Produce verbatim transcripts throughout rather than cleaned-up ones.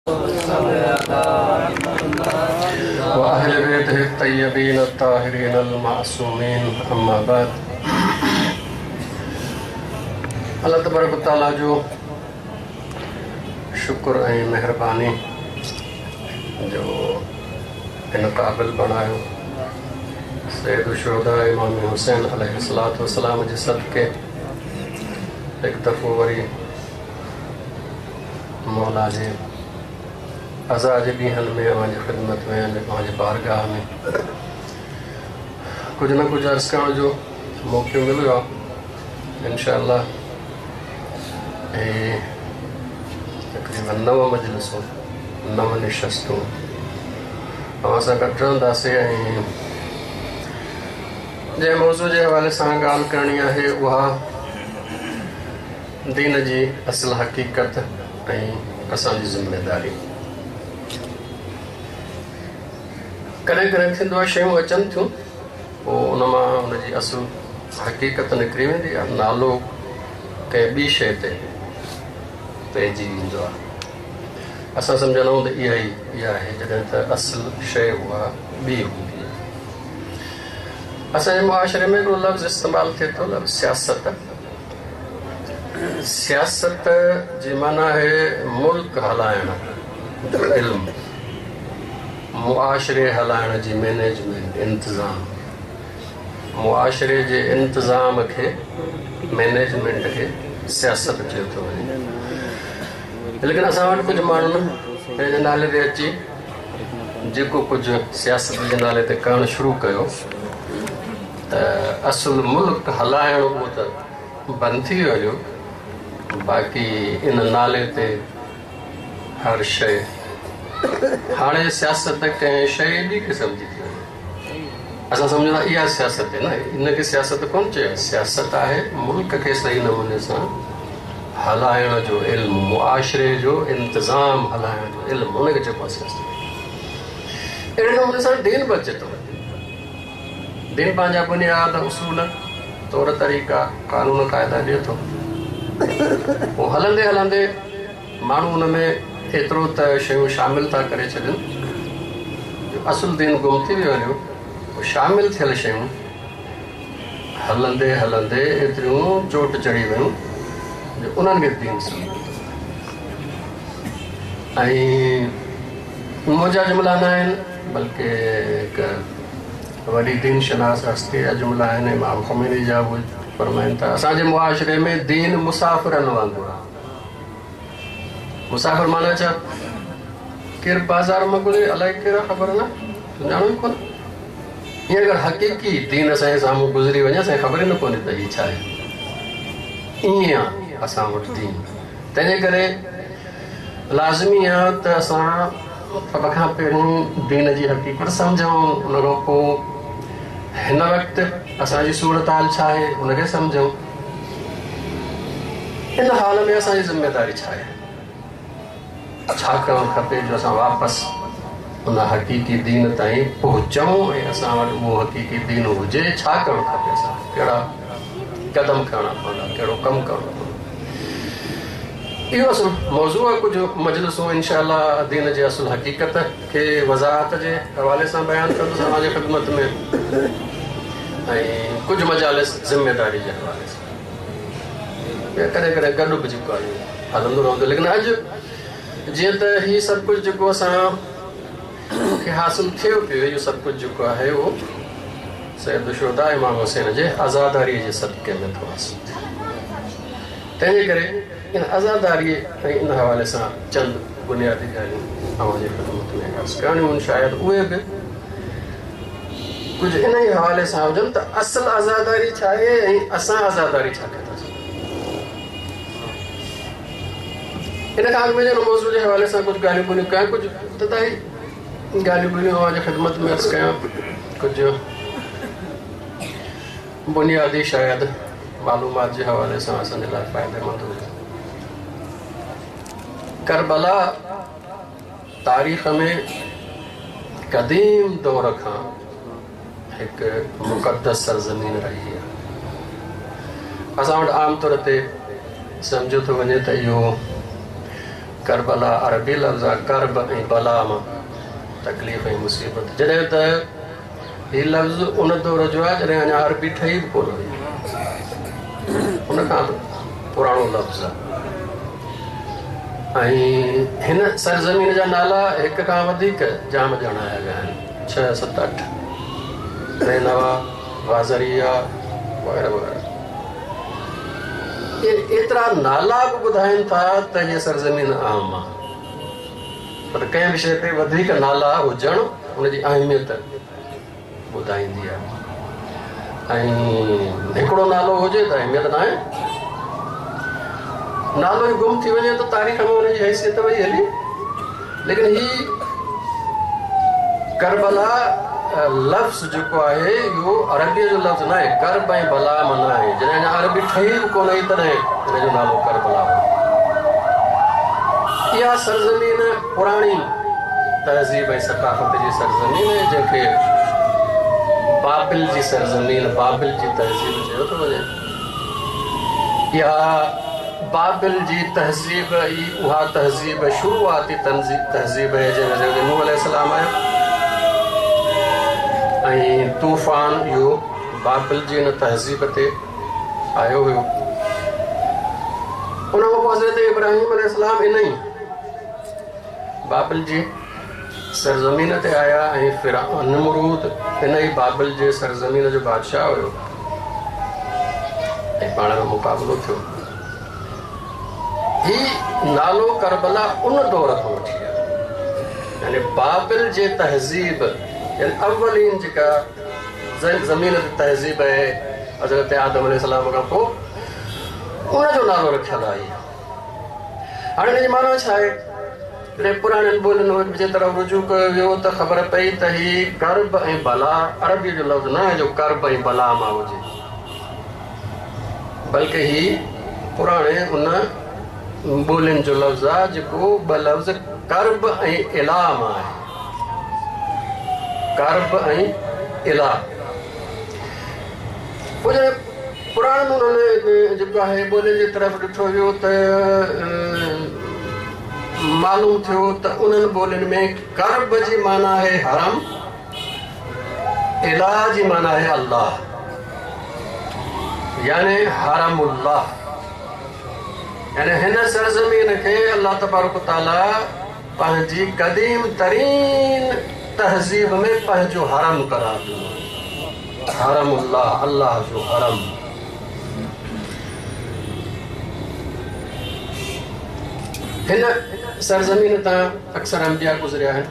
वअहल बैतिहि तय्यबीन ताहिरीन अल-मासूमीन अम्मा बाद। अल्लाह तबारक व तआला जो शुक्र ऐं मेहरबानी जो इन क़ाबिल बणायो सैयद शुहदा इमाम हुसैन अलैहिस्सलातु वस्सलाम जे सदके एक दफ़ो वरी मौला जे अज़ा जे ॾींहंनि में अव्हांजी ख़िदमत में अव्हांजी बारगाह में कुझु न कुझु अर्ज़ु करण जो मौक़ो मिलियो आहे। इंशाअल्लाह ऐं तक़रीबन नव मजलिसूं नव निशस्तूं अवां सां गॾु रहंदासीं ऐं जंहिं मौज़ू जे हवाले सां ॻाल्हि करणी आहे उहा दीन जी असुल हक़ीक़त ऐं असांजी ज़िम्मेदारी। कॾहिं कॾहिं थींदो आहे शयूं अचनि थियूं पोइ उन मां उनजी असुल हक़ीक़त निकिरी वेंदी आहे, नालो कंहिं ॿी शइ ते पइजी वेंदो आहे। असां सम्झंदा आहियूं त इहा ई इहा आहे जॾहिं त असुल शइ उहा ॿी हूंदी आहे। असांजे मुआशरे में हिकिड़ो लफ़्ज़ इस्तेमालु थिए थो, लफ़्ज़ सियासत। सियासत जी माना आहे मुल्क हलाइण जो इल्मु, मुआशरे हलाइण जी मैनेजमेंट, इंतिज़ाम। मुआशरे जे इंतिज़ाम खे मैनेजमेंट खे सियासत चयो थो वञे। लेकिन असां वटि कुझु माण्हुनि पंहिंजे नाले ते अची जेको कुझु सियासत जे नाले ते करणु शुरू कयो त असुल मुल्क हलाइण उहो त बंदि थी वियो। बाक़ी इन नाले ते हर शइ हाणे सियासत कंहिं शइ ॿी क़िस्म जी थी वञे। असां सम्झंदा इहा सियासत आहे न, इनखे सियासत कोन चयो। सियासत आहे मुल्क खे सही नमूने सां हलाइण जो इल्मु, मुआशरे जो इंतिज़ाम हलाइण जो इल्मु, उनखे चइबो आहे सियासत। अहिड़े नमूने सां दीन बि अचे थो। दीन पंहिंजा बुनियाद उसूल तौर तरीक़ा कानून क़ाइदा ॾिए थो। पोइ हलंदे हलंदे माण्हू हुन में एतिरो त शयूं शामिल था करे छॾनि जो असुल दीन गुम थी वियो हुयो। शामिल थियल शयूं हलंदे हलंदे एतिरियूं चोट चढ़ी वियूं जो उन्हनि खे दीन सम्झो। ऐं मुंहिंजा जुमिला न आहिनि, बल्कि हिकु वॾी दीन शनास हस्ती जा जुमिला आहिनि। इमाम ख़ुमैनी जा उहे फरमाइनि था असांजे मुआशरे में दीन मुसाफ़िरनि वांगुरु आहे। मुसाफ़िर माना छा? केरु बाज़ार मां घुरे अलाए केरु ख़बर न, सुञाणो ई कोन। ईअं अगरि हक़ीक़ी दीन असांजे साम्हूं गुज़री वञे असांखे ख़बर ई न पवंदी त हीअ छा आहे। ईअं आहे असां वटि दीन। तंहिंजे करे लाज़मी आहे त असां सभ खां पहिरियों दीन जी हक़ीक़त सम्झूं, उन खां पोइ हिन वक़्तु असांजी सूरत हाल छा आहे उनखे सम्झूं। इन हाल में असांजी ज़िम्मेदारी छा आहे, छा करणु खपे जो असां वापसि उन हक़ीक़ी दीन ताईं पहुचूं ऐं असां वटि उहो हक़ीक़ी दीन हुजे। छा करणु खपे, असां कहिड़ा क़दम खणणा पवंदा, कहिड़ो कमु करणो पवंदो। इहो असुल मौज़ू आहे। कुझु मजलिसूं इंशाअल्लाह दीन जे असुल हक़ीक़त खे वज़ाहत जे हवाले सां बयानु कंदुसि अव्हांजे ख़िदमत में, ऐं कुझु मजालिस ज़िम्मेदारी जे हवाले सां। कॾहिं कॾहिं गॾु बि जेको आहे हलंदो रहंदो। लेकिन अॼु जीअं त हीउ सभु कुझु जेको असां खे हासिल थियो पियो, इहो सभु कुझु जेको आहे उहो सैयद शुहदा इमाम हुसैन जे आज़ादारीअ जे सदक़े में थो हासिल थिए। तंहिंजे करे इन आज़ादारीअ ऐं इन हवाले सां चंद बुनियादी ॻाल्हियूं अव्हांजे ख़िदमत में अर्ज़ु करणियूं। शायदि उहे बि कुझु इन ई हवाले सां हुजनि त असुल आज़ादारी छा आहे ऐं असां आज़ादारी छा कंदासीं। इन खां अॻु में मौज़ू जे हवाले सां कुझु ॻाल्हियूं ॿोलियूं कयां, कुझु इब्तिदाई ॻाल्हियूं ॿोलियूं अव्हांजे ख़िदमत में अर्ज़ु कयां। कुझु बुनियादी शायदि मालूमात जे हवाले सां असांजे लाइ फ़ाइदेमंद हुजे। करबला तारीख़ में क़दीम दौर खां हिकु मुक़दस सरज़मीन रही आहे। असां वटि आम तौर ते सम्झो थो वञे त इहो करबला अरबी लफ़्ज़ आहे करब ऐं बला मां तकलीफ़ ऐं मुसीबत, जॾहिं त हीउ लफ़्ज़ उन दौर जो आहे जॾहिं अञा अरबी ठही बि कोन हुई, उन खां पुराणो लफ़्ज़ आहे। ऐं हिन सरज़मीन जा नाला हिक खां वधीक जाम ॼाणाया विया आहिनि, छह सत अठ, नैनवा, वाज़रिया वग़ैरह वग़ैरह। एतिरा नाला बि ॿुधाइनि था त हीअ सरज़मीन आम आहे, पर कंहिं बि शइ ते वधीक नाला हुजणु हुनजी अहमियत ॿुधाईंदी आहे। ऐं हिकिड़ो नालो हुजे त अहमियत न आहे, नालो ई गुम थी वञे त तारीख़ में हुनजी हैसियत वई हली। लेकिन ही करबला लफ़्ज़ जेको आहे इहो अरबीअ जो लफ़्ज़ न आहे, करब ऐं बला माना आहे। जॾहिं अञा अरबी ठही बि कोन हुई तॾहिं हिन जो नालो करबला हो। इहा सरज़मीन पुराणी तहज़ीब ऐं सक़ाफ़त जी सरज़मीन आहे, जंहिंखे बाबिल जी सरज़मीन, बाबिल जी तहज़ीब चयो थो वञे। इहा बाबिल जी तहज़ीब ई उहा तहज़ीब शुरूआती तहज़ीब आहे जंहिंमें नूह अलैहिस्सलाम आयो ऐं तूफ़ान इहो बाबिल जी हिन तहज़ीब ते आयो हुयो। उन खां पोइ हज़रत इब्राहिम अलैहिस्सलाम इन ई बाबिल जी सरज़मीन ते आया ऐं फिरऔन नमरूद इन ई बाबिल जे सरज़मीन जो बादशाह हुयो ऐं पाण में मुक़ाबिलो थियो। ही नालो करबला उन दौर खां वठी आहे, यानी बाबिल जे तहज़ीब, यानी अवलीन जेका ज़मीन ते तहज़ीब आहे हज़रत आदम अलैहिस्सलाम खां पोइ, उन जो नालो रखियलु आहे। हाणे हिन जी माना छा आहे? जॾहिं पुराणनि ॿोलियुनि जे तरफ़ रुजू कयो वियो त ख़बर पई त ही करब ऐं बला अरबीअ जो लफ़्ज़ न आहे जो करब ऐं बला मां हुजे, बल्कि ही पुराणे उन ॿोलियुनि जो लफ़्ज़ आहे जेको ॿ लफ़्ज़ करब ऐं इला मां आहे। करब ऐं इला पोइ जॾहिं पुराणनि उन्हनि जेको आहे ॿोलियुनि जी तरफ़ ॾिठो वियो त मालूम थियो त उन्हनि ॿोलियुनि में करब जी माना आहे हरम, इला जी माना आहे अल्लाह, यानी हरमुल्लाह। यानी हिन सरज़मीन खे अल्लाह तबारक ताला पंहिंजी क़दीम तरीन तहज़ीब में पंहिंजो हरम करार ॾिनो, हरमुल्लाह, अल्लाह जो हरम। हिन सरज़मीन तां अक्सर अंबिया गुज़रिया आहिनि।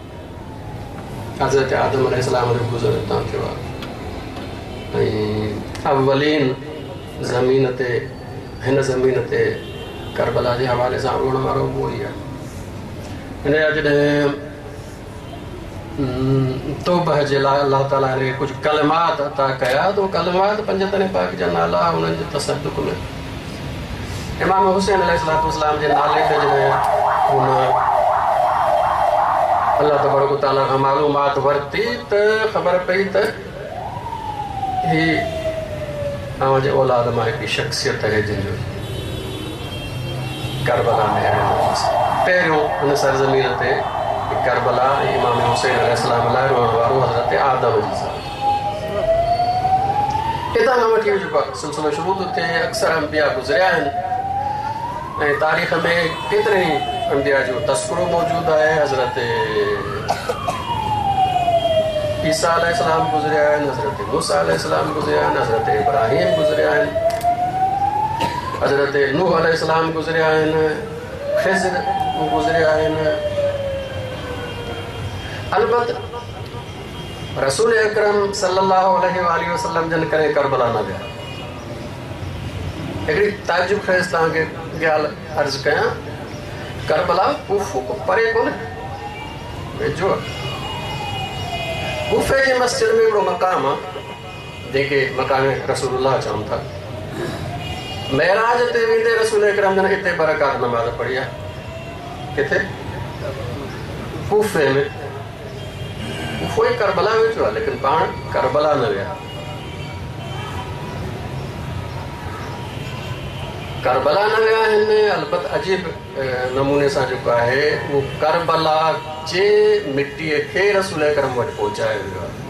हज़रत आदम अलैहिस्सलाम जो गुज़र हितां थियो आहे ऐं अवलीन ज़मीन ते हिन ज़मीन ते करबला जे हवाले सां उड़ण वारो उहो ई आहे। हिन जा जॾहिं तौबह जे लाइ अलाह ताला हिन कुझु कलमात अता कया त उहे कलमात पंजतन पाक जा नाला उन्हनि जे तसद्दुक़ में इमाम हुसैन अलैहिस्सलाम जे नाले ते जॾहिं हुन अल्लाह तबारक ताला खां मालूमात वरिती त ख़बर पई त ही तव्हां जे औलाद मां हिकिड़ी शख़्सियत आहे जंहिंजो करबला में पहिरियों हुन सरज़मीन ते करबला ऐं इमाम हुसैन अलैहिस्सलाम लाइ रहण वारो हज़रत आदम जी ज़ात। हितां खां वठी जेको सिलसिलो शुरू थो थिए, अक्सर अंबिया गुज़रिया आहिनि ऐं तारीख़ में केतिरे ई अंबिया जो तस्करो मौजूदु आहे। हज़रत ईसा अलैहिस्सलाम गुज़रिया आहिनि, हज़रत मूसा अलैहिस्सलाम गुज़रिया आहिनि, हज़रत इब्राहिम गुज़रिया आहिनि, हज़रत नूह अलैहिस्सलाम गुज़रिया आहिनि, ख़िज़र गुज़रिया आहिनि। अलबत रसूल अकरम सल्लल्लाहु अलैहि वसल्लम जन करे करबला न विया। हिकिड़ी ताजुब ख़ैज़ तव्हांखे ॻाल्हि अर्ज़ु कयां, करबला कूफो को परे कोन्हे, वेझो आहे। कूफे जी मस्जिद में हिकिड़ो मक़ाम आहे जंहिंखे मक़ाम रसूलुल्लाह चवनि था। महराज ते वेंदे रसूल अकरम जन हिते बरकात नमाज़ पढ़ी आहे। किथे? कूफे में। कूफो ई करबला वेझो आहे, लेकिन पाण करबला न विया। करबला न विया आहिनि, अलबत अजीब नमूने सां जेको आहे उहो करबला जे मिटीअ खे रसूल अकरम वटि पहुचायो वियो आहे।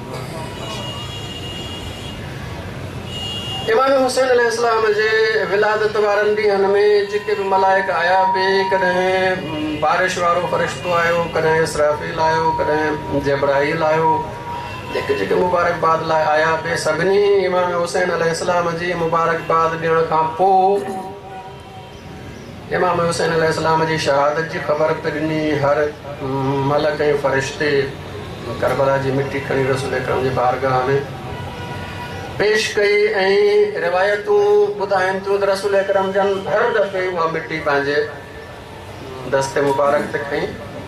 इमाम हुसैन अलैहिस्सलाम जे विलादत वारनि ॾींहंनि में जेके बि मलाइक आया पिए, कॾहिं बारिश वारो फ़रिश्तो आयो, कॾहिं इसराफील आयो, कॾहिं जबराइल आयो, जेके जेके मुबारकबाद लाइ आया पिए, सभिनी इमाम हुसैन अलैहिस्सलाम जी मुबारकबाद ॾियण खां पोइ इमाम हुसैन अलैहिस्सलाम जी शहादत जी ख़बर पे ॾिनी। हर मलक ऐं फ़रिश्ते करबला जी मिटी खणी रसूल अकरम जी बारगाह में पेश कई ऐं रिवायतूं ॿुधाइनि थियूं त रसूल अकरम जन हर दफ़े उहा मिटी पंहिंजे दस्ते मुबारक ते खई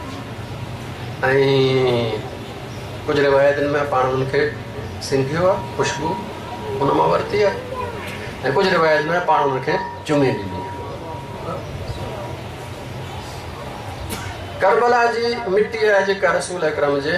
ऐं कुझु रिवायतुनि में पाण हुननि खे सिंधियो आहे, ख़ुशबू हुन मां वरिती आहे, ऐं कुझु रिवायत में पाण हुननि खे चुमी ॾिनी आहे। करबला जी मिटी आहे जेका रसूल अकरम जे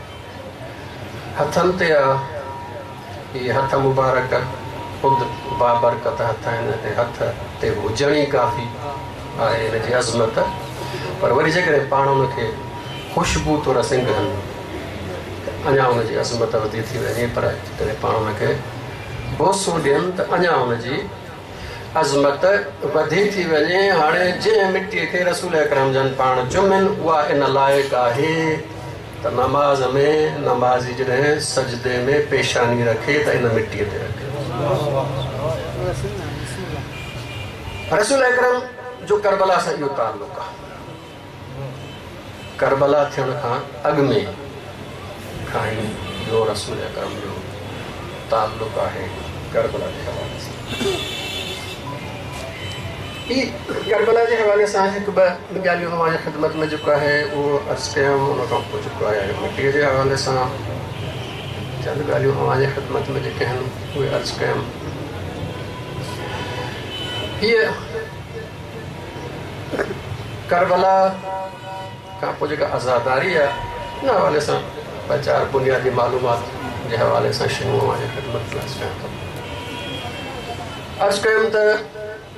हथनि ते आहे। ये हथ मुबारक ख़ुदि बाबरकत हथ आहिनि, हथ ते हुजण ई काफ़ी आहे हिन जी अज़मत। पर वरी जेकॾहिं पाण हुनखे ख़ुशबू तो रसिंगनि त अञा हुनजी अज़मत वधी थी वञे, पर जेकॾहिं पाण हुनखे बोसो ॾियनि त अञा हुनजी अज़मत वधी थी वञे। हाणे जंहिं मिटीअ खे रसूल अकरम जन पाण चुमनि उहा इन लाइक़ु आहे त नमाज़ में नमाज़ी जॾहिं सजदे में पेशानी रखे त इन मिटीअ ते रखे। रसूल अकरम जो करबला सां इहो ताल्लुक़ आहे। करबला थियण खां अॻु में खां ई इहो रसूल अकरम जो ताल्लुक़ आहे करबला जे हवाले सां। ही करबला जे हवाले सां हिकु ॿ ॻाल्हियूं तव्हांजे ख़िदमत में जेको आहे उहो अर्ज़ु कयमि। उन खां पोइ जेको आहे मिटीअ जे हवाले सां चंद ॻाल्हियूं तव्हांजे ख़िदमत में जेके आहिनि उहे अर्ज़ु कयमि। हीअ करबला खां पोइ जेका आज़ादारी आहे हिन हवाले सां ॿ चारि बुनियादी मालूमात जे हवाले सां शयूं तव्हांजे ख़िदमत में अर्ज़ु कयां थो। अर्ज़ु कयमि त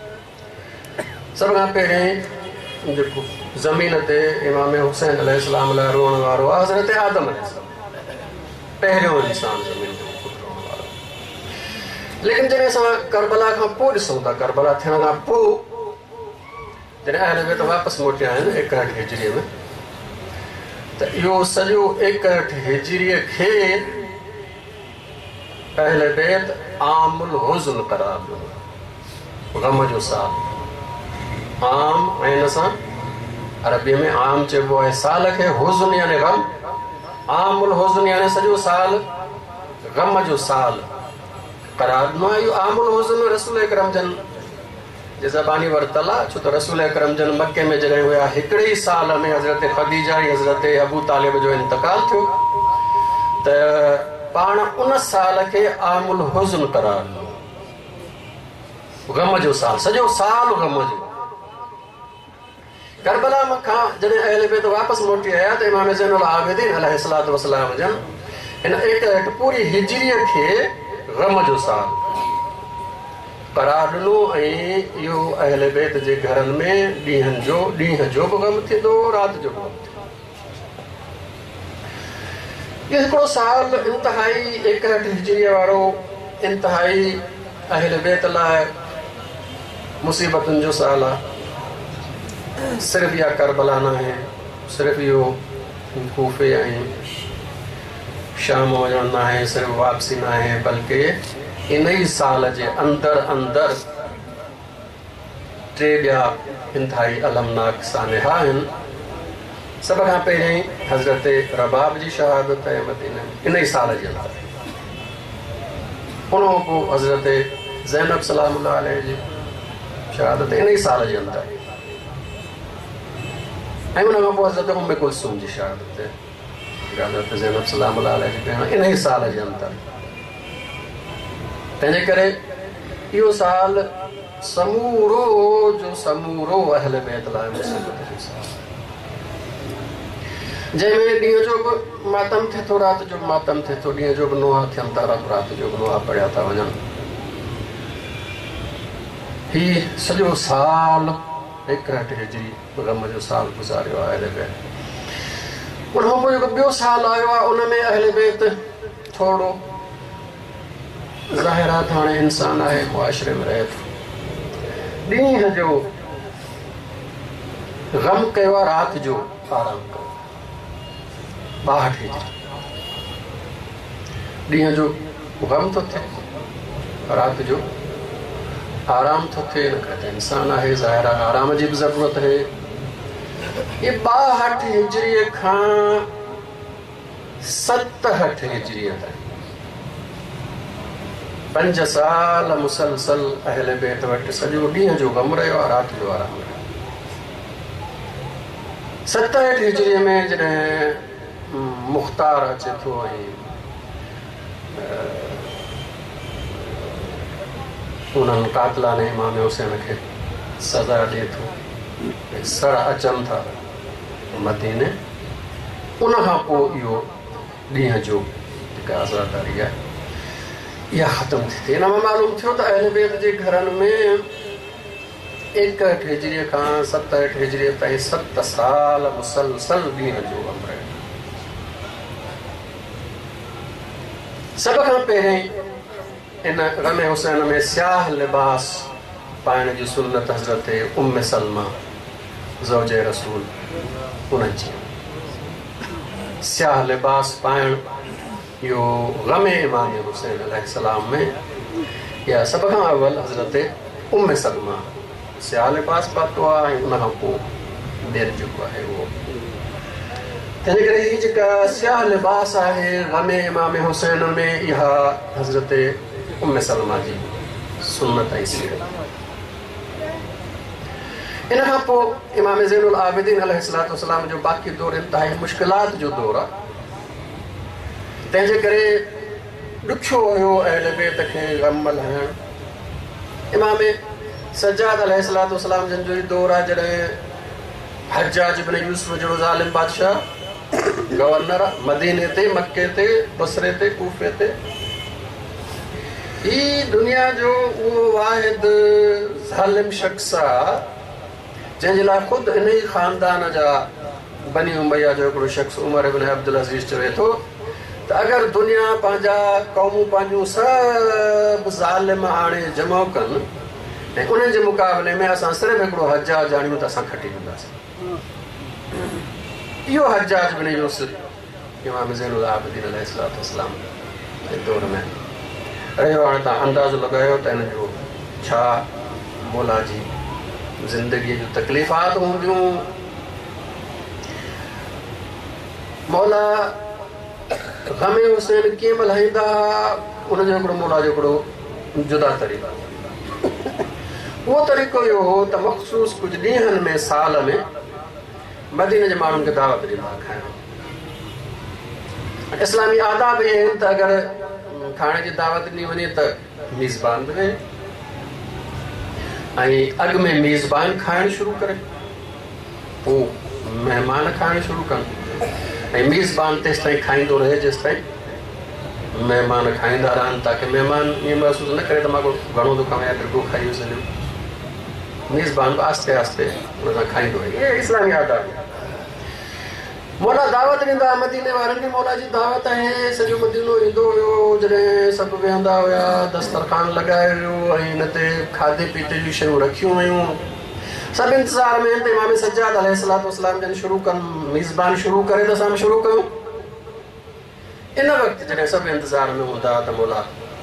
सभ खां पहिरीं जेको ज़मीन ते इमाम हुसैन अलैहिस्सलाम लाइ रोअण वारो आहे हज़रत आदम अलैहिस्सलाम, पहिरियों इंसान ज़मीन ते रोअण वारो। लेकिन जॾहिं असां करबला खां पोइ ॾिसूं था, करबला थियण खां पोइ जॾहिं अहल बैत वापसि मोटिया आहिनि एकहठि हिजरीअ में, त इहो सॼो एकहठि हिजरीअ खे अहल बैत आमुल हुज़्न करार ॾिनो, ग़म जो साल। आम ऐं हिन सां अरबीअ में आम चइबो आहे साल खे, हुज़्न यानी ग़म, आमुल हुज़्न यानी सॼो साल ग़म जो साल करार ॾिनो आहे। इहो आमुल हुज़्न रसूल अकरम जन जे ज़बानी वरितल आहे, छो त रसूल अकरम जन मके में जॾहिं हुया हिकिड़े ई साल में हज़रत ख़दीजा ऐं हज़रत अबू तालिब जो इंतकाल थियो, त पाण उन साल खे आमुल हुज़्न करार ॾिनो, ग़म जो साल, सॼो साल ग़म जो। करबला खां जॾहिं अहल बैत वापसि मोटी आया त इमाम ज़ैनुल आबिदीन अलैहिस्सलातु वस्सलाम जन हिन एकहठि पूरी हिजरीअ खे ग़म जो साल करार ॾिनो ऐं इहो अहल बैत जे घरनि में ॾींहंनि जो ॾींहं जो बि ग़म थींदो, राति जो बि ग़म थींदो। इहो हिकिड़ो साल इंतिहाई एकहठि हिजरीअ वारो इंतिहाई अहल बैत लाइ मुसीबतुनि जो साल आहे। सिर्फ़ु इहा करबला न आहे, सिर्फ़ु इहो कूफे ऐं शाम वञण न आहे, सिर्फ़ु वापसी न आहे, बल्कि इन ई साल जे अंदरि अंदरि टे ॿिया इंतिहाई अलमनाक सानिहा आहिनि। सभ खां पहिरीं हज़रत रबाब जी शहादत आहे मदीने में इन ई साल जे अंदरि। उन खां पोइ हज़रत ज़ैनब सलामुल्लाह अलैह जी शहादत इन ई साल जे अंदरि, ऐं उन खां पोइ हज़रत उम्मे कुलसूम जी शहादत, हज़रत ज़ैनब सलामुल्लाह अलैह जी भेण इन ई साल जे अंदरि। तंहिंजे करे इहो साल समूरो जो समूरो अहल बैत लाइ मुसीबत जो साल, जंहिंमें ॾींहं जो बि मातम थिए थो, राति जो बि मातम थिए थो, ॾींहं जो बि नोहा थियनि था, राति जो बि नोहा पढ़िया था वञनि। ही सॼो साल एकहठि हिजरी गम जो साल गुज़ारियो आहे अहले बैत। उन खां पोइ जेको ॿियो साल आयो आहे उन में अहले बैत थोरो ज़ाहिरात हाणे इंसान आहे मुआशरे में रहे थो। ॾींहं जो गम कयो आहे, राति जो आराम कयो। ॿाहठि हिजरी ॾींहं जो गम थो थिए, राति जो आराम थो थिए। न करे इंसान आहे ज़ाहिर आहे आराम जी बि ज़रूरत है। ये ॿाहठि हिजरीअ खां सतहठि हिजरीअ ताईं पंज साल मुसलसल अहले बैत वटि सॼो ॾींहं जो गम रहियो आहे, राति जो आराम रहियो। सतहठि हिजरीअ में जॾहिं मुख़्तार अचे थो ऐं उन्हनि कातलाने इमाम हुसैन खे सज़ा ॾिए थो, सड़ अचनि था मदीने, उन खां पोइ इहो ॾींहं जो जेका आज़ादारी आहे इहा ख़तमु थी थिए। इन मां मालूम थियो त अहले बैत जे घरनि में एकहठि हिजरीअ खां सतहठि हिजरीअ ताईं सत साल मुसलसल ॾींहं जो गम रहियो। सभ खां पहिरीं इन गम हुसैन में स्याह लिबास पाइण जी सुन्नत हज़रत उम्म सलमा ज़ौज रसूल उन्हनि जी। स्याह लिबास पाइण इहो गम इमाम हुसैन अलैहिस्सलाम में या सभ खां अवल हज़रत उम्म सलमा स्याह लिबास पातो आहे ऐं उन खां पोइ ॿियर जेको आहे उहो। तंहिंजे करे हीअ जेका स्याह लिबास आहे गम इमाम हुसैन में इहा हज़रत उम्म सलमा जी सुन्नत ऐं सीरत। इन खां पोइ इमाम ज़ैनुल आबिदीन अलैहिस्सलातु वस्सलाम जो बाक़ी दौर इंतिहाई मुश्किलात जो दौर आहे। तंहिंजे करे ॾुखियो हुयो अहले बैत खे गम मल्हाइणु। इमाम सज्जाद अलैहिस्सलातु वस्सलाम जन जो ई दौर आहे जॾहिं हज्जाज इब्न यूसुफ जहिड़ो ज़ालिम बादशाह गवर्नर आहे मदीने ते, मक्के ते, बसरे ते, कूफे ते। ही दुनिया जो उहो वाहिद ज़ालिम शख्स आहे जंहिंजे लाइ ख़ुदि इन ई ख़ानदान जा बनी उमैया जो हिकिड़ो शख्स उमर इब्न अब्दुल अज़ीज़ चवे थो त अगरि दुनिया पंहिंजा क़ौमूं पंहिंजूं सभु ज़ालिम हाणे जमा कनि ऐं उन्हनि जे मुक़ाबले में असां सिर्फ़ु हिकिड़ो हज्जाज आणियूं त असां खटी वेंदासीं। इहो हज्जाज इब्न यूसुफ इमाम ज़ैनुल आबिदीन अलैहिस्सलातु वस्सलाम जे दौर में रहियो। हाणे तव्हां अंदाज़ो लॻायो त हिन जो छा मौला जी ज़िंदगीअ जूं तकलीफ़ात हूंदियूं। मौला गम हुसैन कीअं मल्हाईंदा उनजो हिकिड़ो मौला जो हिकिड़ो जुदा तरीक़ो। उहो तरीक़ो इहो हो त मख़सूस कुझु ॾींहंनि में साल में मदीने जे माण्हुनि खे दावत ॾींदा खाइण। इस्लामी आदाब इहे आहिनि त अगरि खाइण जी दावत ॾिनी वञे त मेज़बान बि रहे ऐं अॻु में मेज़बान खाइणु शुरू करे, पोइ महिमान खाइणु शुरू कनि ऐं मेज़बान तेसि ताईं खाईंदो रहे जेसि ताईं महिमान खाईंदा रहनि, ताकी महिमान ईअं महसूसु न करे त मां घणो थो खावां या ॾिघो खाई सॼो। मेज़बान बि आस्ते आस्ते हुन सां खाईंदो रहे। इहे इस्लामी आदाब। मौला दावत ॾींदा मदीने वारनि खे। मौला जी दावत ऐं सॼो मदीनो ईंदो हुयो जॾहिं सभु वेहंदा हुया, दस्तरखान लॻायो हुयो ऐं हिन ते खाधे पीते जूं शयूं रखियूं हुयूं। सभु इंतज़ार में आहिनि त इमाम सज्जाद अलैहिस्सलातु वस्सलाम जन शुरू कनि, मेज़बान शुरू करे त असां बि शुरू कयूं। इन वक़्तु जॾहिं सभु इंतज़ार में हूंदा त मौला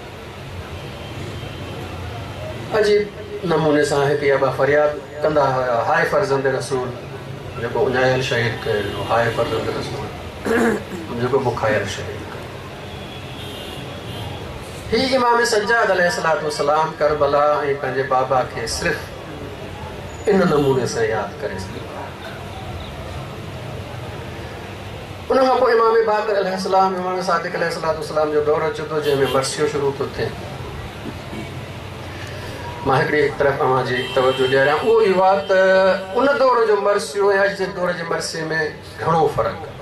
अजीब नमूने सां हिकु या ॿ फरियाद कंदा हुया, हाय फर्ज़ंद रसूल, जेको उञायल शहीद कयो, हाय फर्ज़ंद रसूल, जेको बुखायल शहीद कयो। ही इमाम सज्जाद अलैहिस्सलातु वस्सलाम करबला ऐं पंहिंजे बाबा खे सिर्फ़ु इन नमूने सां यादि करे सघियो। उन खां पोइ इमाम बाक़र अलैहिस्सलाम, इमाम सादिक अलैहिस्सलातु वस्सलाम जो दौर अचे थो जंहिंमें मरसियो शुरू थो थिए। मां हिकिड़ी तरफ़ अव्हां जी तवजो ॾियारियां, उहो इहो आहे त उन दौर जो मरसियो ऐं अॼु जे दौर जे मरसे में घणो फ़र्क़ु आहे।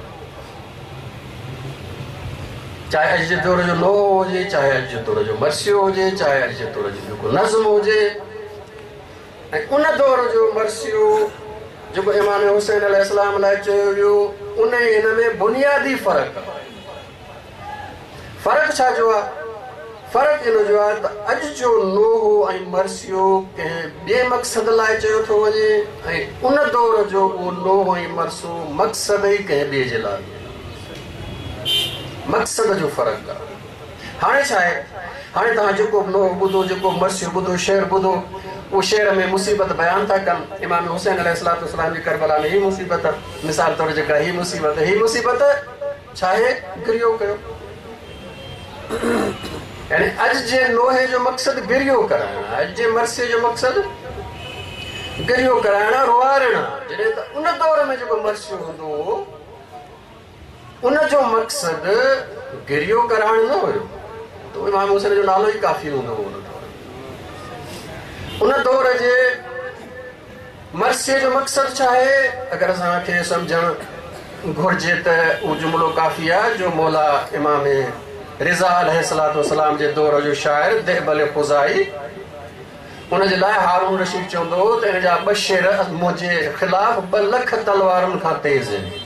चाहे अॼु जे दौर जो नओ हुजे, चाहे अॼु जे दौर जो मरसियो हुजे, चाहे अॼु जे दौर जो जेको नज़्म हुजे, उन दौर जो मरसियो जो इमाम हुसैन अलैहिस्सलाम लाइ चयो वियो उन इन में बुनियादी फ़र्क़ु आहे। फ़र्क़ु छा जो आहे? फ़र्क़ु इन जो आहे त अॼु जो नोहो ऐं मरसियो कंहिं ॿिए मक़सद लाइ चयो थो वञे ऐं उन दौर जो उहो नोहो ऐं मरसो मक़सद ई कंहिं ॿिए जे लाइ, मक़सद जो फ़र्क़ु आहे। हाणे छा आहे, हाणे तव्हां जेको नोहो ॿुधो, जेको मरसियो ॿुधो, शेर ॿुधो, वो शेर में मुसीबत बयान था कनि। इमाम हुसैन अलैहिस्सलाम जी करबला में ही मुसीबत, मिसाल तौर जेका ही मुसीबत, ही मुसीबत छा आहे? गिरियो कयो। यानी अॼु जे नोहे जो मक़सद गिरियो कराइण, अॼु जे मरसे जो मक़सद गिरियो कराइण, रुआरण। जॾहिं त उन दौर में जेको मरसियो हूंदो उन जो मक़सद गिरियो कराइण न हुयो, तो इमाम हुसैन जो नालो ई काफ़ी हूंदो हो। उन दौर जे मरसे जो मक़सद छा आहे? अगरि असांखे सम्झणु घुरिजे त उहो जुमिलो काफ़ी आहे जो मौला इमाम रिज़ा अलैहिस्सलातु वस्सलाम जे दौर जो शाइर देहबल ख़ुज़ाई उन जे लाइ हारून रशीद चवंदो हो त हिन जा ॿ शेर मुंहिंजे ख़िलाफ़ ॿ लख तलवारुनि खां तेज़ आहिनि।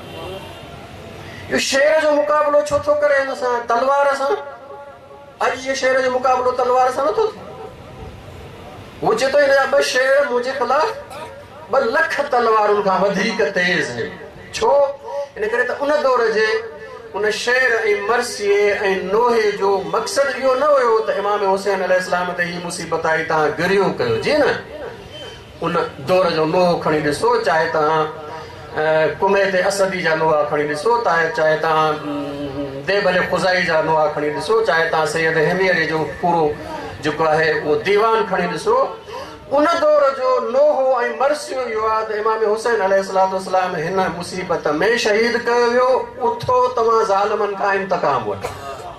इहो शेर जो मुक़ाबिलो छो थो करे हिन सां, तलवार सां? अॼु जे शेर जो मुक़ाबिलो तलवार सां नथो थिए। वो चए तो हिन जा ॿ शेर मुंहिंजे ख़िलाफ़ ॿ लख तलवारुनि खां वधीक तेज़ आहिनि। छो? इन करे त उन दौर जे उन शेर ऐं मरसिए ऐं नोहे जो मक़सद इहो न हुयो त इमाम हुसैन अलैहिस्सलाम ते ही मुसीबत आई तव्हां गिरियो कयो। जी न, उन दौर जो नोहो खणी ॾिसो, चाहे तव्हां कुमे ते असदी जा नोहा खणी ॾिसो, चाहे तव्हां देहबल ख़ुज़ाई जा नोहा खणी ॾिसो, चाहे तव्हां सैयद हिमीरी जो पूरो जेको आहे उहो दीवान खणी ॾिसो, उन दौर जो नोहो ऐं मरसियो इहो आहे त इमाम हुसैन अलैहिस्सलातु वस्सलाम हिन मुसीबत में शहीद कयो वियो। उथो तव्हां ज़ालिमनि खां इंतकाम वठो।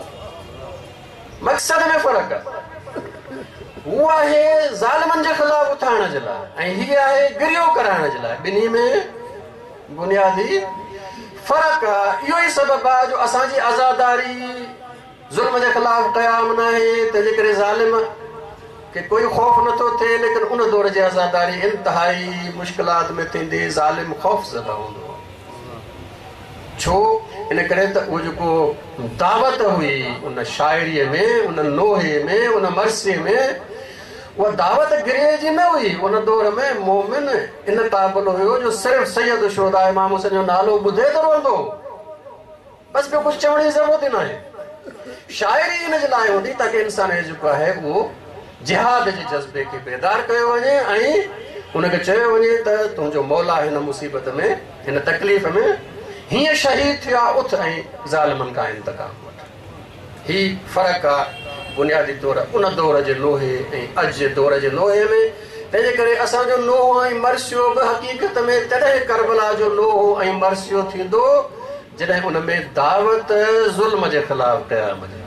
मक़सद में फ़र्क़ु आहे। उहो आहे ज़ालिमनि जे ख़िलाफ़ उथाइण जे लाइ ऐं हीअ आहे गिरियो कराइण जे लाइ। ॿिन्ही में बुनियादी फ़र्क़ु आहे। इहो ई सबबु आहे जो असांजी आज़ादारी ज़ुल्म जे ख़िलाफ़ क़याम न आहे, तंहिंजे करे ज़ालिम के कोई ख़ौफ़ नथो थिए। लेकिन उन दौर जी आज़ादारी इंतिहाई मुश्किलात में थींदी, ज़ालिम ख़ौफ़ ज़दा हूंदो। छो? इन करे त उहो जेको दावत हुई उन शाइरीअ में, उन नोहे में, उन मरसे में, उहा दावत गिरे जी न हुई। उन दौर में मोमिन इन क़ाबिल हुयो जो सिर्फ़ु सैयद शुहदा इमाम हुसैन जो नालो ॿुधे त रहंदो, बसि ॿियो कुझु चवण जी ज़रूरत ई न आहे। शाइरी इन जे लाइ हूंदी ताकी इंसान जेको आहे उहो जिहाद जे जज़्बे खे बेदार कयो वञे ऐं उनखे चयो वञे त तुंहिंजो मौला हिन मुसीबत में, हिन तकलीफ़ में हीअं शहीद थियो आहे, उथ ऐं ज़ालिमनि खां इंतकाम वठ। ही फ़र्क़ु आहे बुनियादी तौर उन दौर जे लोहे ऐं अॼु जे दौर जे लोहे में। तंहिंजे करे असांजो नोहो ऐं मरसियो बि हक़ीक़त में तॾहिं करबला जो नोहो ऐं मरसियो थींदो जॾहिं उन में दावत ज़ुल्म जे ख़िलाफ़ क़याम जे।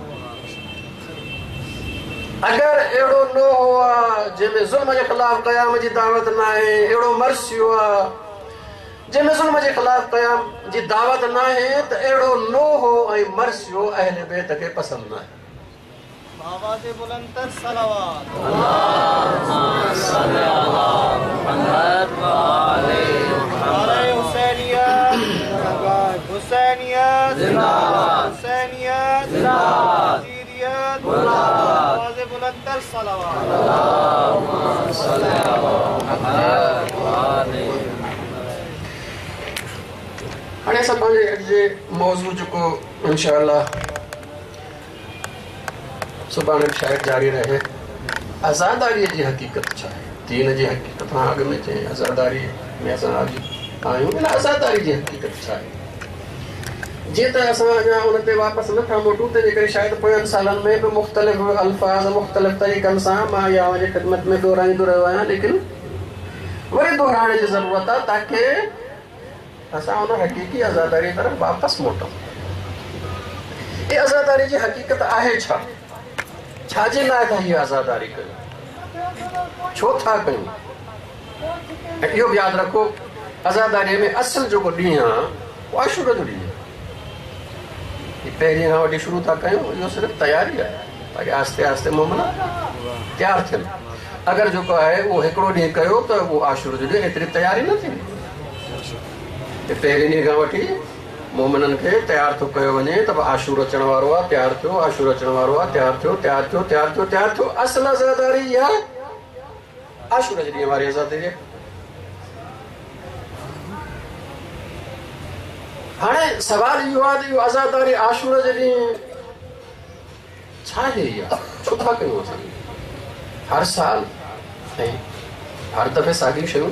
अगरि अहिड़ो नोहो आहे जंहिंमें ज़ुल्म जे ख़िलाफ़ क़याम जी दावत न आहे, अहिड़ो मरसियो आहे जंहिंमें ज़ुल्म जे ख़िलाफ़ क़याम जी दावत न आहे, त अहिड़ो नोहो ऐं मरसियो अहले बैत खे पसंदि न आहे। आवाज़ बुलंदतर सलावत अल्लाहुम्मा सल्ली अला मुहम्मद व आले मुहम्मद। हुसैनिया जिंदाबाद, हुसैनिया जिंदाबाद, हुसैनिया जिंदाबाद, सीरियत जिंदाबाद। आवाज़ बुलंदतर सलावत अल्लाहुम्मा सल्ली अला मुहम्मद व आले। हाणे असां पंहिंजे अॼु जे मौज़ू जेको इंशाअल्लाह सुभाणे शायद जारी रहे, आज़ादारी जी हक़ीक़त छा आहे, दीन जी हक़ीक़त। हाँ अॻु में चई आज़ादारी में असां आहियूं, इन आज़ादारी जी हक़ीक़त छा आहे। जीअं त असां अञा उन ते वापसि नथा मोटूं, तंहिंजे करे शायदि पोयनि सालनि में बि मुख़्तलिफ़ अल्फाज़ मुख़्तलिफ़ तरीक़नि सां मां इहा वञी ख़िदमत में दोहराईंदो रहियो आहियां, लेकिन वरी दोहराइण जी ज़रूरत आहे ताकी असां उन हक़ीक़ी आज़ादारी तरफ़ वापसि मोटूं। इहा आज़ादारी जी हक़ीक़त आहे छा, छाजे लाइ था हीअ आज़ादारी कयूं, छो था कयूं। ऐं इहो बि यादि रखो आज़ादारीअ में असुलु जेको ॾींहुं आहे उहो आशूर जो ॾींहुं आहे। पहिरीं खां वठी शुरू था कयूं, इहो सिर्फ़ु तयारी आहे ताकी आहिस्ते आहिस्ते मोमिन तयारु थियनि। अगर जो है वो हिकिड़ो ॾींहुं कयो त वो आशूर जो ॾींहुं एतिरी तयारी न थींदी। पहिरें ॾींहं खां वठी मोमिननि खे तयारु थो कयो वञे त आशूर अचण वारो आहे, तयारु थियो, आशूर अचण वारो आहे, तयारु थियो, तयारु थियो, तयारु थियो, तयारु थियो। असल अज़ादारी इहा आशूर जे ॾींहं वारी आज़ादारी। हाणे सवाल इहो आहे त इहो आज़ादारी आशूर जे ॾींहुं छा आहे इहा, छो था कयूं असां हर साल ऐं हर दफ़े साॻियूं शयूं?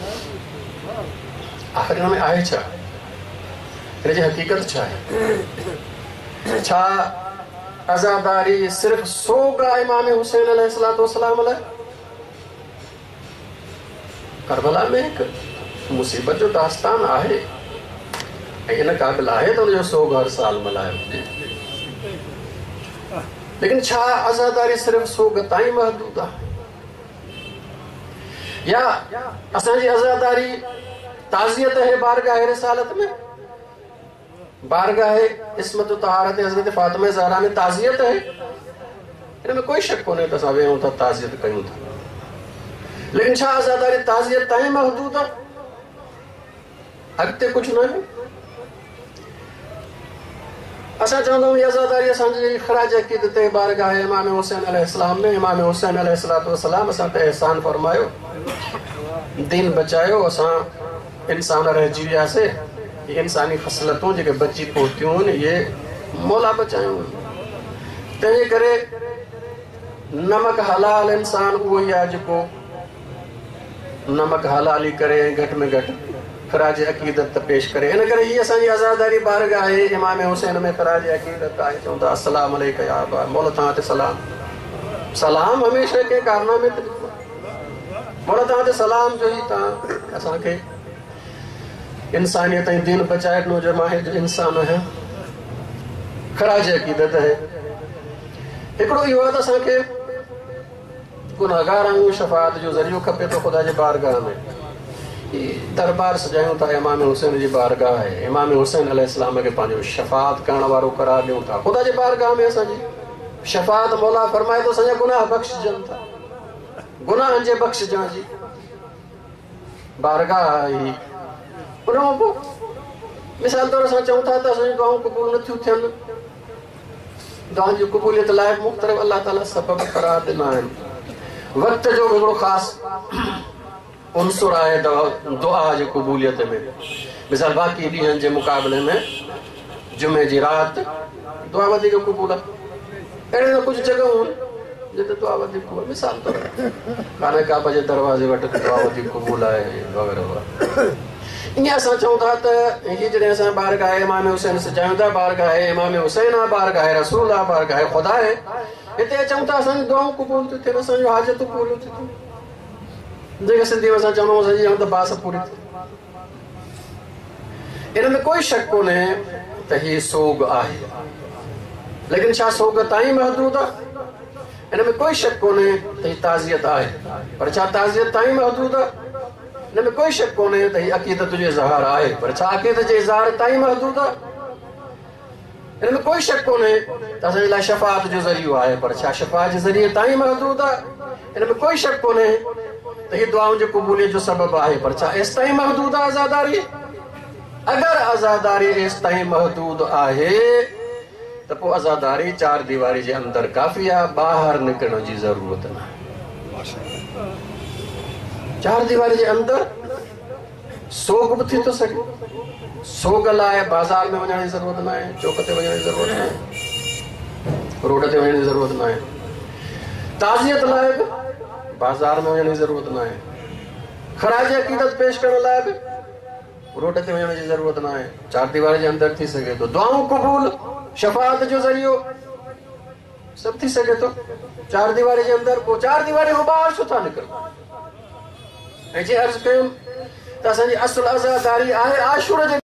आख़िर हिन में आहे छा, हिन जी हक़ीक़त छा आहे? छा आज़ादारी सिर्फ़ सोग आहे इमाम हुसैन अलैहिस्सलाम लाइ? करबला में हिकु मुसीबत जो दास्तान आहे ऐं इन क़ाबिल आहे त हुनजो सोग हर साल मल्हायो हुजे। लेकिन छा आज़ादारी सिर्फ़ सोग ताईं महदूद आहे, या असांजी आज़ादारी ताज़ियत है बारगाह रिसालत में, बारगाह इस्मत तहारत हज़रत फातिमा ज़हरा में ताज़ियत है? इन में कोई शक कोन्हे त असां वेहूं था ताज़ियत कयूं था। लेकिन छा आज़ादारी ताज़ियत ताईं महदूद आहे, अॻिते कुझु न आहे? असां चवंदा आहियूं आज़ादारी असांजी ख़राज अक़ीदत ते बारगाह इमाम हुसैन अलैहिस्सलाम में इमाम हुसैन अलैहिस्सलाम असां ते एहसान फरमायो, दीन बचायो, असां इंसान रहिजी वियासीं, ये इंसानी ख़सलतूं जेके बची पहुतियूं आहिनि ये मौला बचायूं। तंहिंजे करे नमक हलाल इंसान उहो ई आहे जेको नमक हलाली करे ऐं घटि में घटि ख़राज अक़ीदत पेश करे। इन करे हीअ असांजी आज़ादारी बारगाह आहे इमाम हुसैन में ख़राज अक़ीदत आहे। चवंदा अस्सलाम अलैका या अबा, मौला तव्हां ते सलाम। सलाम हमेशह के कारनामे ते मौला तव्हां ते सलाम जो ई तव्हां असांखे इंसानियत ऐं दीन बचाए ॾिनो जो मां जो इंसान आहियां, ख़राज अक़ीदत आहे। हिकिड़ो इहो आहे त असांखे गुनाहगार आहियूं, शफ़ाअत जो ज़रियो खपे थो ख़ुदा जे बारगाह में। दरबार सजायूं था इमाम हुसैन जी बारगाह आहे, इमाम हुसैन अलैहिस्सलाम खे पंहिंजो शफ़ाअत करण वारो करार ॾियूं था। ख़ुदा जे बारगाह में असांजी शफ़ाअत मौला फरमाए थो असांजा गुनाह बख़्शजनि था, गुनाहनि जे बख़्शजण जी बारगाह आहे। उन खां पोइ मिसाल तौर असां चऊं था त असांजी दुआऊं क़बूल नथियूं थियनि, दुआनि जी क़बूलियत लाइ मुख़्तलिफ़ अलाह ताला सबब करार ॾिना आहिनि। वक़्त जो हिकिड़ो ख़ासि उनसुर आहे दुआ जी क़बूलियत में। मिसाल बाक़ी ॾींहंनि जे मुक़ाबले में जुमे जी राति दुआ वधीक क़बूल आहे। अहिड़े न कुझु जॻहियूं आहिनि जिते दुआ वधीक क़बूल, मिसाल तौर खाने काबा जे दरवाज़े वटि दुआ वधीक क़बूल आहे वग़ैरह वग़ैरह। ईअं असां चऊं था त हीअ जॾहिं असां बारगाह इमाम हुसैन सजायूं था, बारगाह इमाम हुसैन आहे, बारगाह रसूल आहे, बारगाह ख़ुदा आहे, हिते चऊं था असांजी दुआऊं क़बूल थियूं थियनि, असांजूं हाजतूं पूरियूं थियूं थियनि। जेके सिंधी में असां चवंदा आहियूं सॼी त बास पूरी थी। इन में कोई शक कोन्हे त हीअ सोग आहे, लेकिन छा सोग ताईं महदूद आहे? इन में कोई शक कोन्हे त हीअ ताज़ियत आहे, पर छा ताज़ियत ताईं महदूद आहे? इन में कोई शक कोन्हे त हीअ अक़ीदत जो इज़हार आहे, पर छा अक़ीदत जे इज़हार ताईं महदूद आहे? इन में कोई शक कोन्हे त असांजे लाइ शफ़ाअत जो ज़रियो आहे, पर छा शफ़ाअत जे ज़रिए ताईं महदूद आहे? इन में कोई शक कोन्हे त हीअ दुआउनि जी क़बूलियत जो सबब आहे, पर छा एसि ताईं महदूद आहे आज़ादारी? अगरि आज़ादारी एसि ताईं महदूद आहे त पोइ आज़ादारी चार दीवारी जे अंदरि काफ़ी आहे, ॿाहिरि निकिरण जी ज़रूरत न आहे। चार दीवारी जे अंदरि सोग बि थी थो सघे, सोग लाइ बाज़ार में वञण जी ज़रूरत न आहे, चौक ते वञण जी ज़रूरत न आहे, रोड ते वञण जी ज़रूरत न आहे। ताज़ियत लाइ बि बाज़ार में वञण जी ज़रूरत न आहे, ख़राज अक़ीदत पेश करण लाइ बि रोड ते वञण जी ज़रूरत न आहे, चार दीवारी जे अंदरि थी सघे थो। दुआऊं क़बूल, शफ़ाअत जो ज़रियो सभु थी सघे थो चार दीवारी जे अंदरि। पोइ चार दीवारी खां ॿाहिरि छो था निकिरनि? ऐं जे अर्ज़ु कयुमि त असांजी असुल आज़ादारी आहे आशूर जे